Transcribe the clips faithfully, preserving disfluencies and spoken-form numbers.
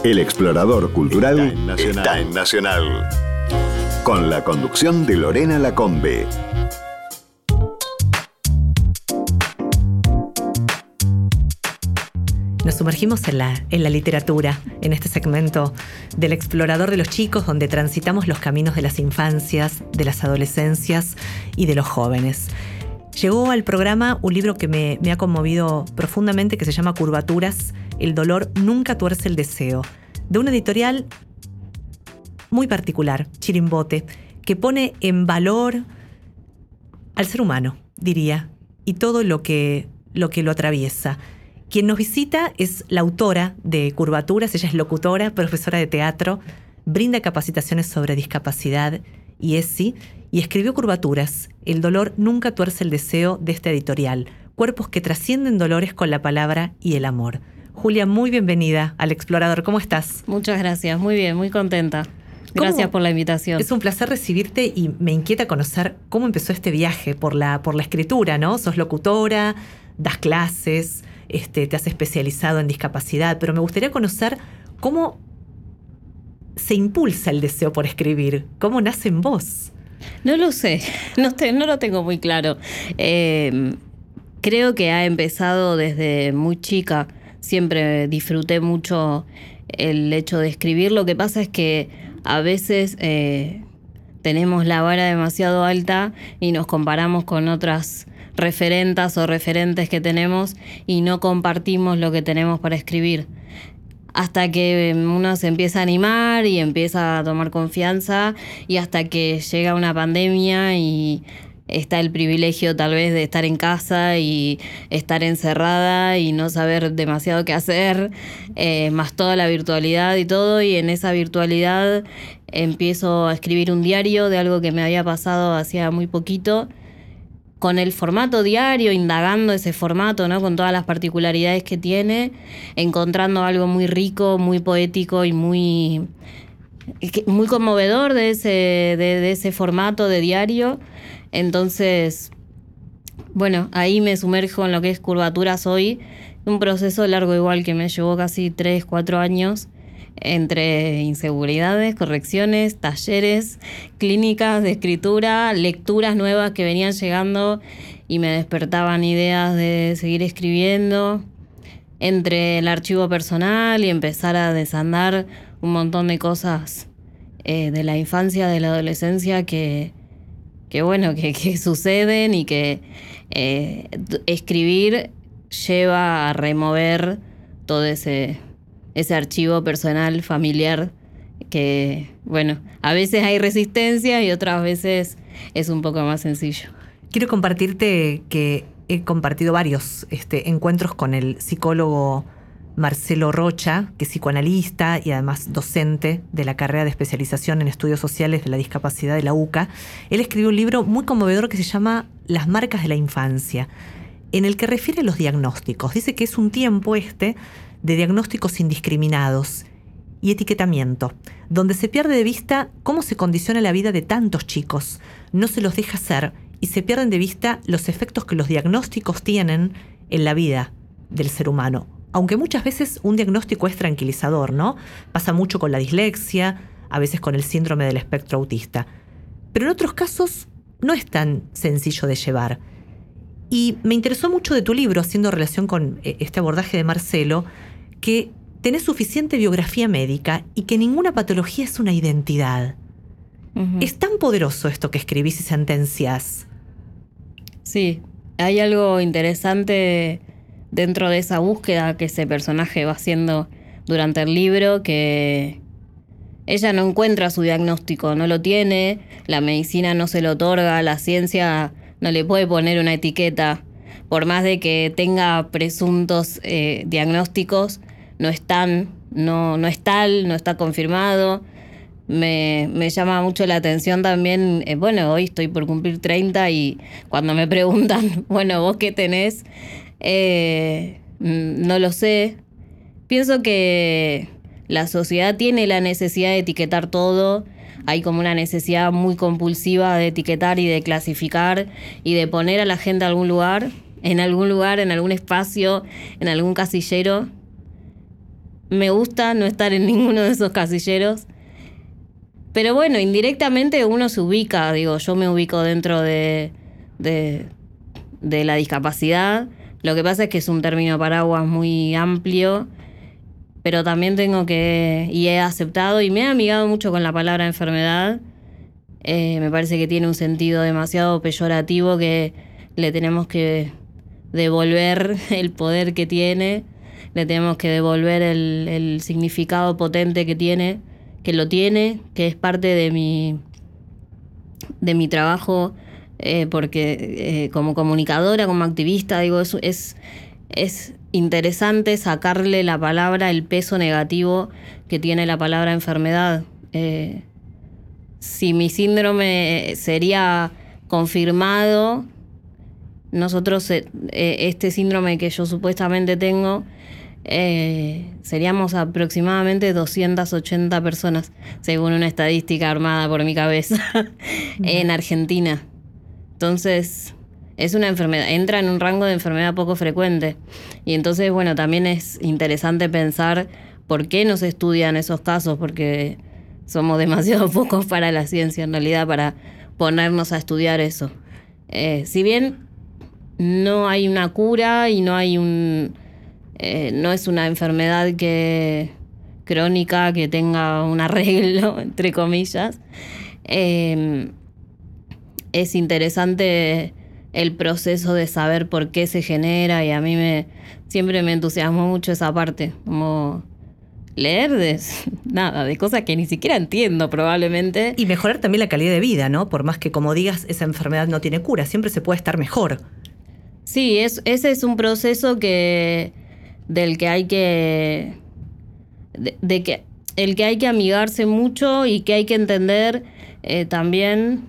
El explorador cultural está en Nacional. Está en Nacional. Con la conducción de Lorena Lacombe. Nos sumergimos en la, en la literatura, en este segmento del explorador de los chicos, donde transitamos los caminos de las infancias, de las adolescencias y de los jóvenes. Llegó al programa un libro que me, me ha conmovido profundamente, que se llama Curvaturas, el dolor nunca tuerce el deseo, de una editorial muy particular, Chirimbote, que pone en valor al ser humano, diría, y todo lo que, lo que lo atraviesa. Quien nos visita es la autora de Curvaturas, ella es locutora, profesora de teatro, brinda capacitaciones sobre discapacidad y E S I, y escribió Curvaturas, el dolor nunca tuerce el deseo, de esta editorial, cuerpos que trascienden dolores con la palabra y el amor. Julia, muy bienvenida al Explorador, ¿cómo estás? Muchas gracias, muy bien, muy contenta. Gracias por la invitación. Es un placer recibirte y me inquieta conocer cómo empezó este viaje por la, por la escritura, ¿no? Sos locutora, das clases, este, te has especializado en discapacidad, pero me gustaría conocer cómo se impulsa el deseo por escribir, cómo nace en vos. No lo sé, no, te, no lo tengo muy claro. Eh, creo que ha empezado desde muy chica. Siempre disfruté mucho el hecho de escribir. Lo que pasa es que a veces eh, tenemos la vara demasiado alta y nos comparamos con otras referentas o referentes que tenemos y no compartimos lo que tenemos para escribir. Hasta que uno se empieza a animar y empieza a tomar confianza, y hasta que llega una pandemia y está el privilegio tal vez de estar en casa y estar encerrada y no saber demasiado qué hacer, eh, más toda la virtualidad y todo, y en esa virtualidad empiezo a escribir un diario de algo que me había pasado hacía muy poquito, con el formato diario, indagando ese formato, ¿no? Con todas las particularidades que tiene, encontrando algo muy rico, muy poético y muy, muy conmovedor de ese, de, de ese formato de diario. Entonces, bueno, ahí me sumerjo en lo que es Curvaturas hoy, un proceso largo igual que me llevó casi tres, cuatro años, entre inseguridades, correcciones, talleres, clínicas de escritura, lecturas nuevas que venían llegando y me despertaban ideas de seguir escribiendo, entre el archivo personal y empezar a desandar un montón de cosas eh, de la infancia, de la adolescencia que, que bueno, que, que suceden, y que eh, escribir lleva a remover todo ese... ese archivo personal, familiar, que, bueno, a veces hay resistencia y otras veces es un poco más sencillo. Quiero compartirte que he compartido varios este, encuentros con el psicólogo Marcelo Rocha, que es psicoanalista y además docente de la carrera de especialización en estudios sociales de la discapacidad de la U C A. Él escribió un libro muy conmovedor que se llama Las marcas de la infancia, en el que refiere a los diagnósticos. Dice que es un tiempo este de diagnósticos indiscriminados y etiquetamiento, donde se pierde de vista cómo se condiciona la vida de tantos chicos, no se los deja ser y se pierden de vista los efectos que los diagnósticos tienen en la vida del ser humano. Aunque muchas veces un diagnóstico es tranquilizador, ¿no? Pasa mucho con la dislexia, a veces con el síndrome del espectro autista. Pero en otros casos no es tan sencillo de llevar. Y me interesó mucho de tu libro, haciendo relación con este abordaje de Marcelo, que tenés suficiente biografía médica y que ninguna patología es una identidad. Uh-huh. Es tan poderoso esto que escribís y sentencias. Sí, hay algo interesante dentro de esa búsqueda que ese personaje va haciendo durante el libro, que ella no encuentra su diagnóstico, no lo tiene, la medicina no se lo otorga, la ciencia no le puede poner una etiqueta, por más de que tenga presuntos eh, diagnósticos, no están, no, no es tal, no está confirmado. Me, me llama mucho la atención también, eh, bueno, hoy estoy por cumplir treinta y cuando me preguntan, bueno, ¿vos qué tenés? Eh, no lo sé. Pienso que la sociedad tiene la necesidad de etiquetar todo. Hay como una necesidad muy compulsiva de etiquetar y de clasificar y de poner a la gente en algún lugar, en algún lugar, en algún espacio, en algún casillero. me gusta no estar en ninguno de esos casilleros. Pero bueno, indirectamente uno se ubica, digo, yo me ubico dentro de, de, de la discapacidad. Lo que pasa es que es un término paraguas muy amplio, pero también tengo que, y he aceptado y me he amigado mucho con la palabra enfermedad. Eh, me parece que tiene un sentido demasiado peyorativo que le tenemos que devolver el poder que tiene, le tenemos que devolver el, el significado potente que tiene, que lo tiene, que es parte de mi, de mi trabajo. Eh, porque eh, como comunicadora, como activista, digo, es, es, es interesante sacarle la palabra, el peso negativo que tiene la palabra enfermedad. Eh, si mi síndrome sería confirmado, nosotros, eh, este síndrome que yo supuestamente tengo, eh, seríamos aproximadamente doscientas ochenta personas, según una estadística armada por mi cabeza, en Argentina. Entonces, es una enfermedad, entra en un rango de enfermedad poco frecuente. Y entonces, bueno, también es interesante pensar por qué no se estudian esos casos, porque somos demasiado pocos para la ciencia, en realidad, para ponernos a estudiar eso. Eh, si bien no hay una cura y no hay un... Eh, no es una enfermedad que crónica que tenga un arreglo, entre comillas, eh, es interesante el proceso de saber por qué se genera, y a mí me siempre me entusiasmó mucho esa parte, como leer de nada, de cosas que ni siquiera entiendo probablemente. Y mejorar también la calidad de vida, ¿no? Por más que, como digas, esa enfermedad no tiene cura, siempre se puede estar mejor. Sí, es, ese es un proceso que del que hay que de, de que el que hay que amigarse mucho y que hay que entender eh, también,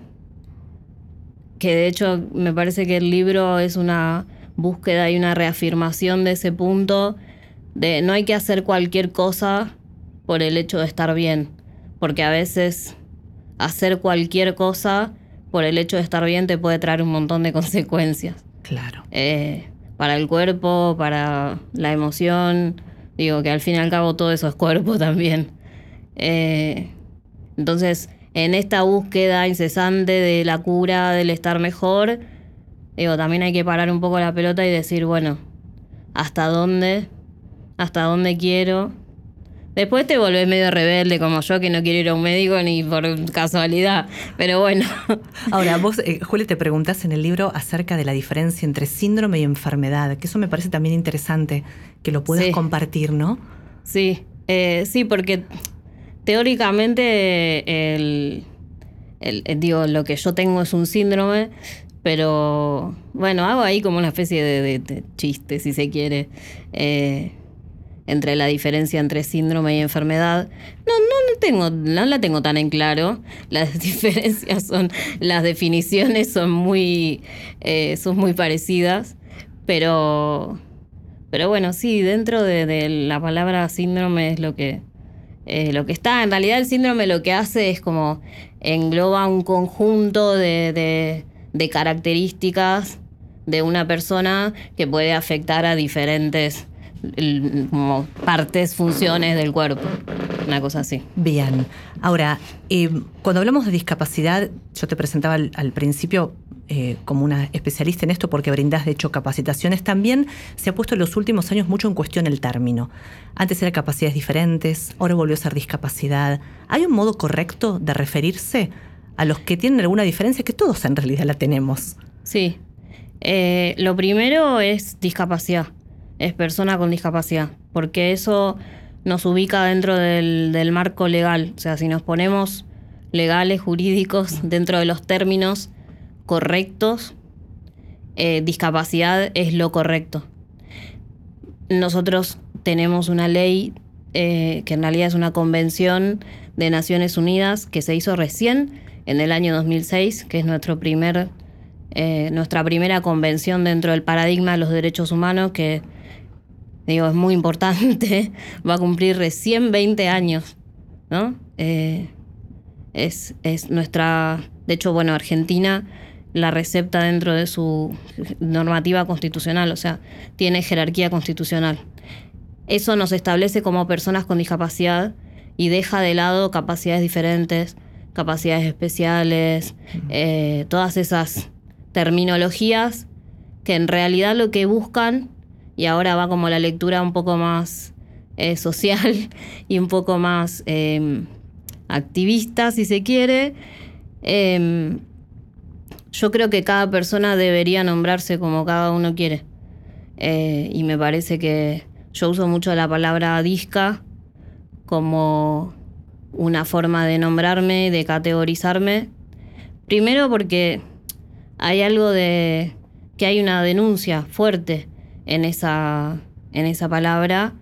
que de hecho me parece que el libro es una búsqueda y una reafirmación de ese punto, de no hay que hacer cualquier cosa por el hecho de estar bien, porque a veces hacer cualquier cosa por el hecho de estar bien te puede traer un montón de consecuencias. Claro. Eh, para el cuerpo, para la emoción, digo que al fin y al cabo todo eso es cuerpo también. Eh, entonces, en esta búsqueda incesante de la cura, del estar mejor, digo, también hay que parar un poco la pelota y decir, bueno, ¿hasta dónde? ¿Hasta dónde quiero? Después te volvés medio rebelde como yo, que no quiero ir a un médico ni por casualidad, pero bueno. Ahora, vos, eh, Juli, te preguntás en el libro acerca de la diferencia entre síndrome y enfermedad, que eso me parece también interesante, que lo puedas sí. compartir, ¿no? Sí, eh, sí, porque teóricamente el, el, el, digo, lo que yo tengo es un síndrome, pero bueno, hago ahí como una especie de, de, de chiste, si se quiere, eh, entre la diferencia entre síndrome y enfermedad. No, no, no, tengo, no la tengo tan en claro. Las diferencias son, las definiciones son muy, eh, son muy parecidas, pero, pero bueno, sí, dentro de, de la palabra síndrome es lo que, eh, lo que está. En realidad el síndrome lo que hace es como engloba un conjunto de, de, de características de una persona que puede afectar a diferentes como partes, funciones del cuerpo, una cosa así. Bien. Ahora, eh, cuando hablamos de discapacidad, yo te presentaba al, al principio eh, como una especialista en esto porque brindás, de hecho, capacitaciones. También se ha puesto en los últimos años mucho en cuestión el término. Antes era capacidades diferentes, ahora volvió a ser discapacidad. ¿Hay un modo correcto de referirse a los que tienen alguna diferencia? Que todos en realidad la tenemos. Sí. Eh, lo primero es discapacidad. Es persona con discapacidad, porque eso nos ubica dentro del, del marco legal. O sea, si nos ponemos legales, jurídicos, dentro de los términos correctos, eh, discapacidad es lo correcto. Nosotros tenemos una ley eh, que en realidad es una convención de Naciones Unidas que se hizo recién en el año dos mil seis, que es nuestro primer, eh, nuestra primera convención dentro del paradigma de los derechos humanos, que digo, es muy importante, va a cumplir recién veinte años, ¿no? Eh, es, es nuestra... De hecho, bueno, Argentina la recepta dentro de su normativa constitucional, o sea, tiene jerarquía constitucional. eso nos establece como personas con discapacidad y deja de lado capacidades diferentes, capacidades especiales, eh, todas esas terminologías que en realidad lo que buscan, y ahora va como la lectura un poco más eh, social y un poco más eh, activista, si se quiere, eh, yo creo que cada persona debería nombrarse como cada uno quiere. Eh, y me parece que yo uso mucho la palabra disca como una forma de nombrarme, de categorizarme. Primero porque hay algo de que hay una denuncia fuerte en esa, en esa palabra.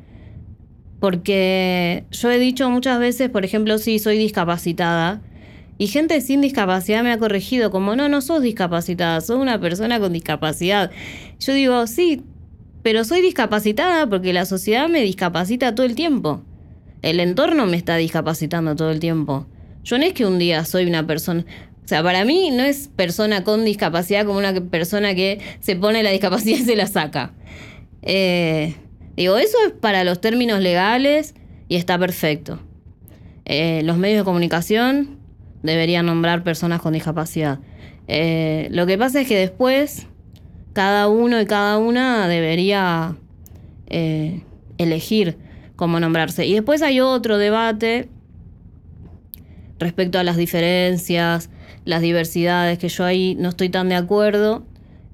Porque yo he dicho muchas veces, por ejemplo, sí, soy discapacitada. Y gente sin discapacidad me ha corregido como, no, no sos discapacitada, sos una persona con discapacidad. Yo digo, sí, pero soy discapacitada porque la sociedad me discapacita todo el tiempo. El entorno me está discapacitando todo el tiempo. Yo no es que un día soy una persona... O sea, para mí no es persona con discapacidad como una persona que se pone la discapacidad y se la saca. Eh, digo, eso es para los términos legales y está perfecto. Eh, los medios de comunicación deberían nombrar personas con discapacidad. Eh, lo que pasa es que después cada uno y cada una debería eh, elegir cómo nombrarse. Y después hay otro debate respecto a las diferencias, las diversidades, que yo ahí no estoy tan de acuerdo.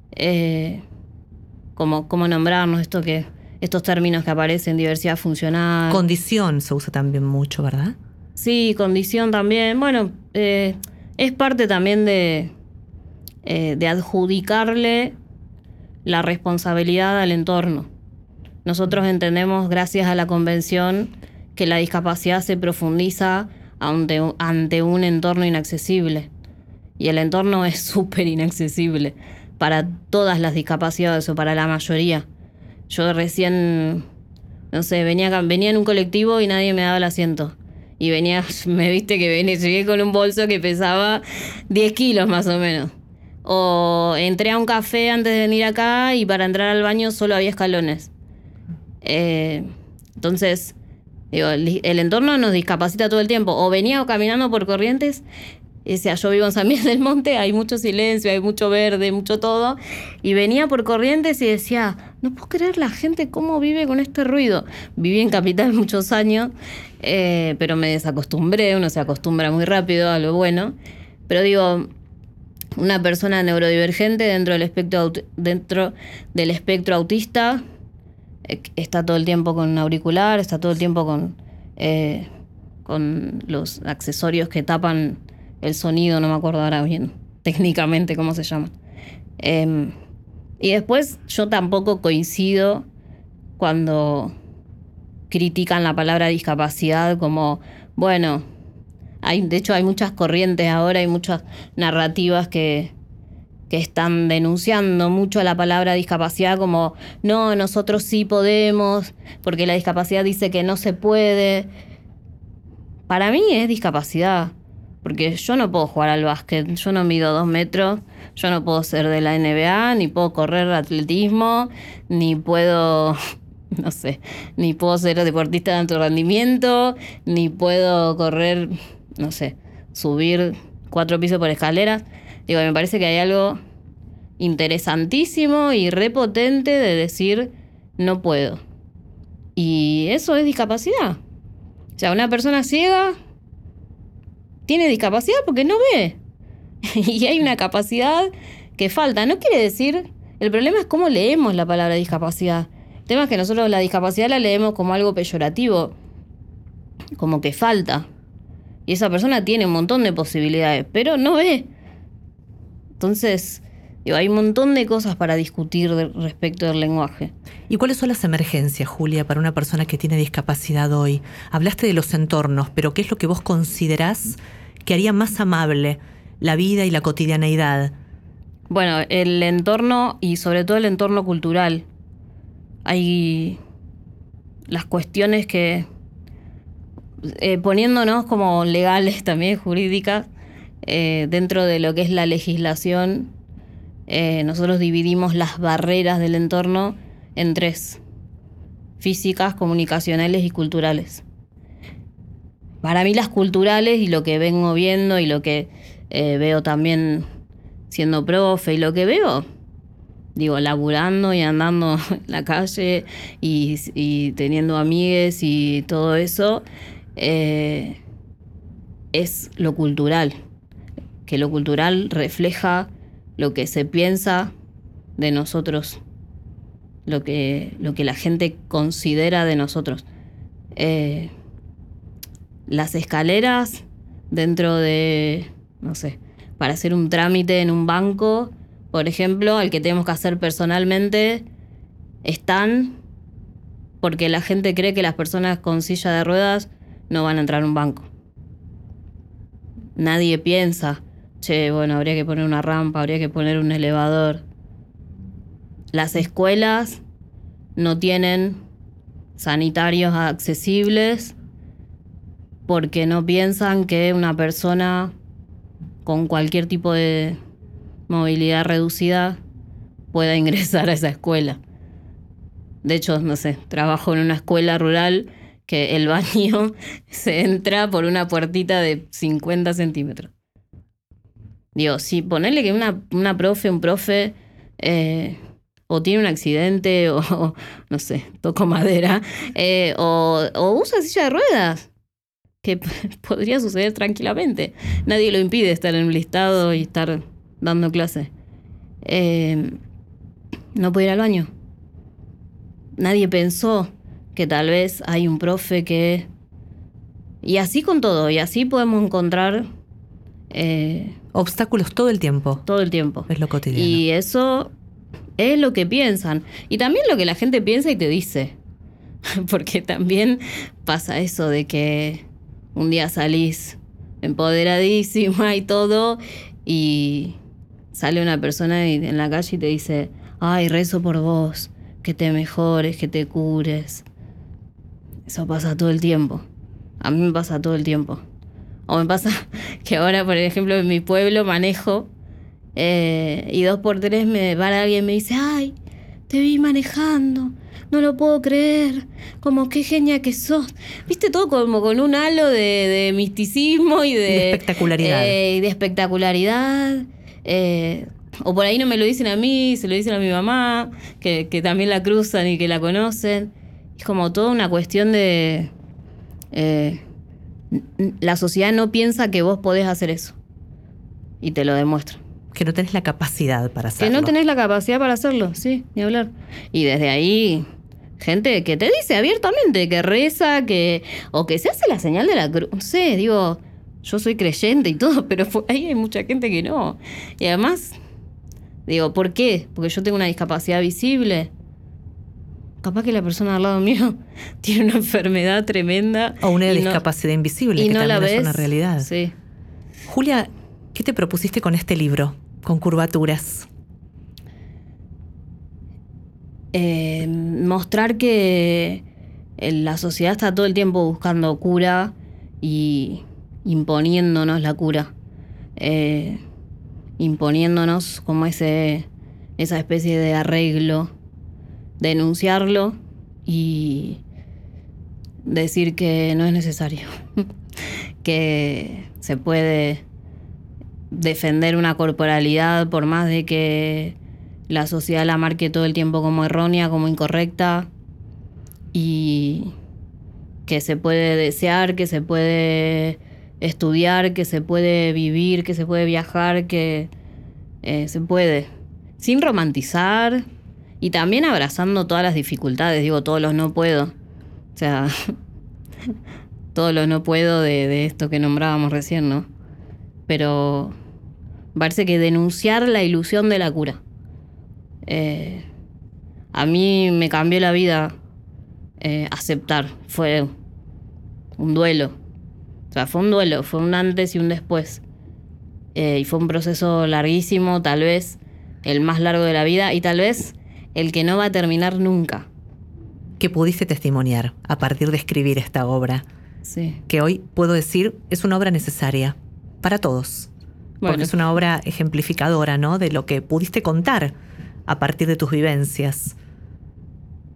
Eh, como, cómo nombrarnos esto que, estos términos que aparecen, diversidad funcional. Condición se usa también mucho, ¿verdad? Sí, condición también. Bueno, eh, es parte también de, eh, de adjudicarle la responsabilidad al entorno. Nosotros entendemos, gracias a la Convención, que la discapacidad se profundiza ante, ante un entorno inaccesible. Y el entorno es súper inaccesible para todas las discapacidades o para la mayoría. Yo recién, no sé, venía, venía en un colectivo y nadie me daba el asiento. Y venía, me viste que venía, llegué con un bolso que pesaba diez kilos más o menos. O entré a un café antes de venir acá y para entrar al baño solo había escalones. Eh, entonces, digo, el, el entorno nos discapacita todo el tiempo. O venía caminando por Corrientes, y decía, yo vivo en San Miguel del Monte, hay mucho silencio, hay mucho verde, mucho todo. Y venía por Corrientes y decía, no puedo creer la gente cómo vive con este ruido. Viví en Capital muchos años, eh, pero me desacostumbré, uno se acostumbra muy rápido a lo bueno. Pero digo, una persona neurodivergente dentro del espectro, dentro del espectro autista eh, está todo el tiempo con un auricular, está todo el tiempo con, eh, con los accesorios que tapan el sonido, no me acuerdo ahora bien técnicamente cómo se llama. Eh, y después yo tampoco coincido cuando critican la palabra discapacidad como, bueno, hay, de hecho hay muchas corrientes ahora, hay muchas narrativas que, que están denunciando mucho a la palabra discapacidad como, no, nosotros sí podemos, porque la discapacidad dice que no se puede. Para mí es discapacidad. Porque yo no puedo jugar al básquet, yo no mido dos metros, yo no puedo ser de la N B A, ni puedo correr atletismo, ni puedo, no sé, ni puedo ser deportista de alto rendimiento, ni puedo correr, no sé, subir cuatro pisos por escaleras. Digo, me parece que hay algo interesantísimo y repotente de decir no puedo. Y eso es discapacidad. O sea, una persona ciega tiene discapacidad porque no ve. Y hay una capacidad que falta. No quiere decir... El problema es cómo leemos la palabra discapacidad. El tema es que nosotros la discapacidad la leemos como algo peyorativo. Como que falta. Y esa persona tiene un montón de posibilidades, pero no ve. Entonces, digo, hay un montón de cosas para discutir de, respecto del lenguaje. ¿Y cuáles son las emergencias, Julia, para una persona que tiene discapacidad hoy? Hablaste de los entornos, pero ¿qué es lo que vos considerás que haría más amable la vida y la cotidianeidad? Bueno, el entorno y sobre todo el entorno cultural. Hay las cuestiones que, eh, poniéndonos como legales también, jurídicas, eh, dentro de lo que es la legislación, eh, nosotros dividimos las barreras del entorno en tres. físicas, comunicacionales y culturales. Para mí las culturales, y lo que vengo viendo y lo que eh, veo también siendo profe, y lo que veo, digo, laburando y andando en la calle y, y teniendo amigues y todo eso, eh, es lo cultural. Que lo cultural refleja lo que se piensa de nosotros, lo que, lo que la gente considera de nosotros. Eh, las escaleras dentro de, no sé, para hacer un trámite en un banco, por ejemplo, al que tenemos que hacer personalmente, están porque la gente cree que las personas con silla de ruedas no van a entrar a un banco. Nadie piensa, che, bueno, habría que poner una rampa, habría que poner un elevador. Las escuelas no tienen sanitarios accesibles porque no piensan que una persona con cualquier tipo de movilidad reducida pueda ingresar a esa escuela. De hecho, no sé, trabajo en una escuela rural que el baño se entra por una puertita de cincuenta centímetros. Digo, si ponerle que una, una profe, un profe, eh, o tiene un accidente, o, o no sé, toco madera, eh, o, o usa silla de ruedas, que podría suceder tranquilamente. Nadie lo impide estar en un listado y estar dando clase. Eh, no puede ir al baño. Nadie pensó que tal vez hay un profe que... Y así con todo, y así podemos encontrar... Eh, obstáculos todo el tiempo. Todo el tiempo. Es lo cotidiano. Y eso es lo que piensan. Y también lo que la gente piensa y te dice. Porque también pasa eso de que un día salís empoderadísima y todo, y sale una persona en la calle y te dice, ay, rezo por vos, que te mejores, que te cures. Eso pasa todo el tiempo. A mí me pasa todo el tiempo. O me pasa que ahora, por ejemplo, en mi pueblo manejo eh, y dos por tres me para alguien y me dice, ay, te vi manejando, no lo puedo creer, como qué genia que sos. Viste, todo como con un halo de, de misticismo y de, de espectacularidad. Eh, y de espectacularidad. Eh, o por ahí no me lo dicen a mí, se lo dicen a mi mamá, que, que también la cruzan y que la conocen. Es como toda una cuestión de... Eh, la sociedad no piensa que vos podés hacer eso. Y te lo demuestra. Que no tenés la capacidad para hacerlo. Que no tenés la capacidad para hacerlo, sí, ni hablar. Y desde ahí, gente que te dice abiertamente que reza, que o que se hace la señal de la cruz. No sé, digo, yo soy creyente y todo, pero ahí hay mucha gente que no. Y además, digo, ¿por qué? Porque yo tengo una discapacidad visible. Capaz que la persona al lado mío tiene una enfermedad tremenda. O una no, discapacidad invisible, y que no también la ves. Es una realidad. Sí. Julia, ¿qué te propusiste con este libro, con curvaturas? Eh, mostrar que la sociedad está todo el tiempo buscando cura y imponiéndonos la cura. Eh, imponiéndonos como ese, esa especie de arreglo. Denunciarlo y decir que no es necesario, que se puede defender una corporalidad por más de que la sociedad la marque todo el tiempo como errónea, como incorrecta, y que se puede desear, que se puede estudiar, que se puede vivir, que se puede viajar, que eh, se puede, sin romantizar. Y también abrazando todas las dificultades, digo, todos los no puedo. O sea, todos los no puedo de, de esto que nombrábamos recién, ¿no? Pero parece que denunciar la ilusión de la cura. Eh, a mí me cambió la vida eh, aceptar. Fue un duelo. O sea, fue un duelo, fue un antes y un después. Eh, y fue un proceso larguísimo, tal vez el más largo de la vida y tal vez... el que no va a terminar nunca. Que pudiste testimoniar a partir de escribir esta obra. Sí. Que hoy puedo decir es una obra necesaria para todos. Bueno. Porque es una obra ejemplificadora, ¿no? De lo que pudiste contar a partir de tus vivencias.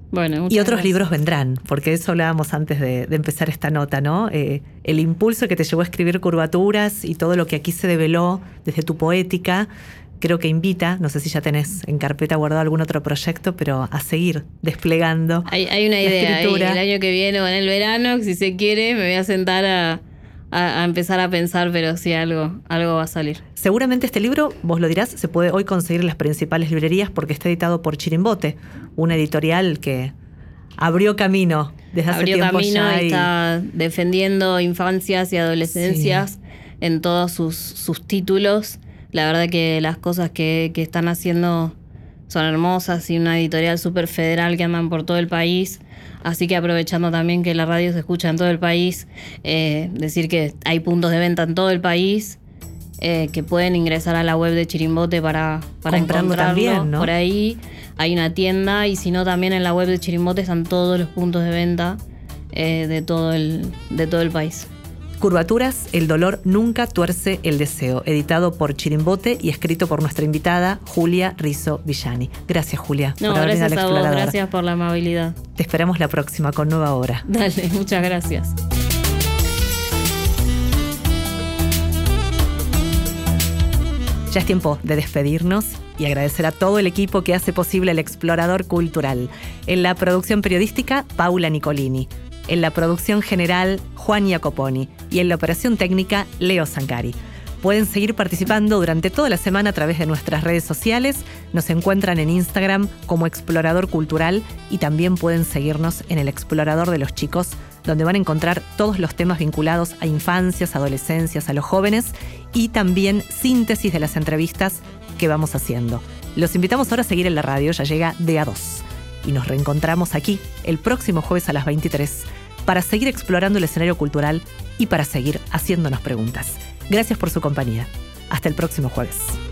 Bueno, y otros gracias. libros vendrán, porque eso hablábamos antes de, de empezar esta nota, ¿no? Eh, el impulso que te llevó a escribir Curvaturas y todo lo que aquí se develó desde tu poética, creo que invita, no sé si ya tenés en carpeta guardado algún otro proyecto, pero a seguir desplegando. Hay, hay una la idea, hay, escritura. el año que viene o en el verano, si se quiere, me voy a sentar a, a, a empezar a pensar, pero sí, algo, algo va a salir. Seguramente este libro, vos lo dirás, se puede hoy conseguir en las principales librerías porque está editado por Chirimbote, una editorial que abrió camino desde hace Abrió tiempo camino ya. y y- está defendiendo infancias y adolescencias Sí. en todos sus, sus títulos. La verdad que las cosas que, que están haciendo son hermosas y una editorial súper federal que andan por todo el país. Así que aprovechando también que la radio se escucha en todo el país, eh, decir que hay puntos de venta en todo el país, eh, que pueden ingresar a la web de Chirimbote para, para Comprarlo encontrarlo. también, ¿no? Por ahí hay una tienda y si no también en la web de Chirimbote están todos los puntos de venta eh, de, todo el, de todo el país. Curvaturas, el dolor nunca tuerce el deseo, editado por Chirimbote y escrito por nuestra invitada Julia Rizzo Villani. Gracias, Julia, No, por haber venido gracias al a vos, Explorador. gracias por la amabilidad. Te esperamos la próxima con nueva obra. Dale, muchas gracias. Ya es tiempo de despedirnos y agradecer a todo el equipo que hace posible el Explorador Cultural. En la producción periodística, Paula Nicolini. En la producción general, Juan Jacoponi. Y en la operación técnica, Leo Zancari. Pueden seguir participando durante toda la semana a través de nuestras redes sociales. Nos encuentran en Instagram como Explorador Cultural y también pueden seguirnos en el Explorador de los Chicos, donde van a encontrar todos los temas vinculados a infancias, adolescencias, a los jóvenes y también síntesis de las entrevistas que vamos haciendo. Los invitamos ahora a seguir en la radio, ya llega de a dos. Y nos reencontramos aquí el próximo jueves a las veintitrés para seguir explorando el escenario cultural y para seguir haciéndonos preguntas. Gracias por su compañía. Hasta el próximo jueves.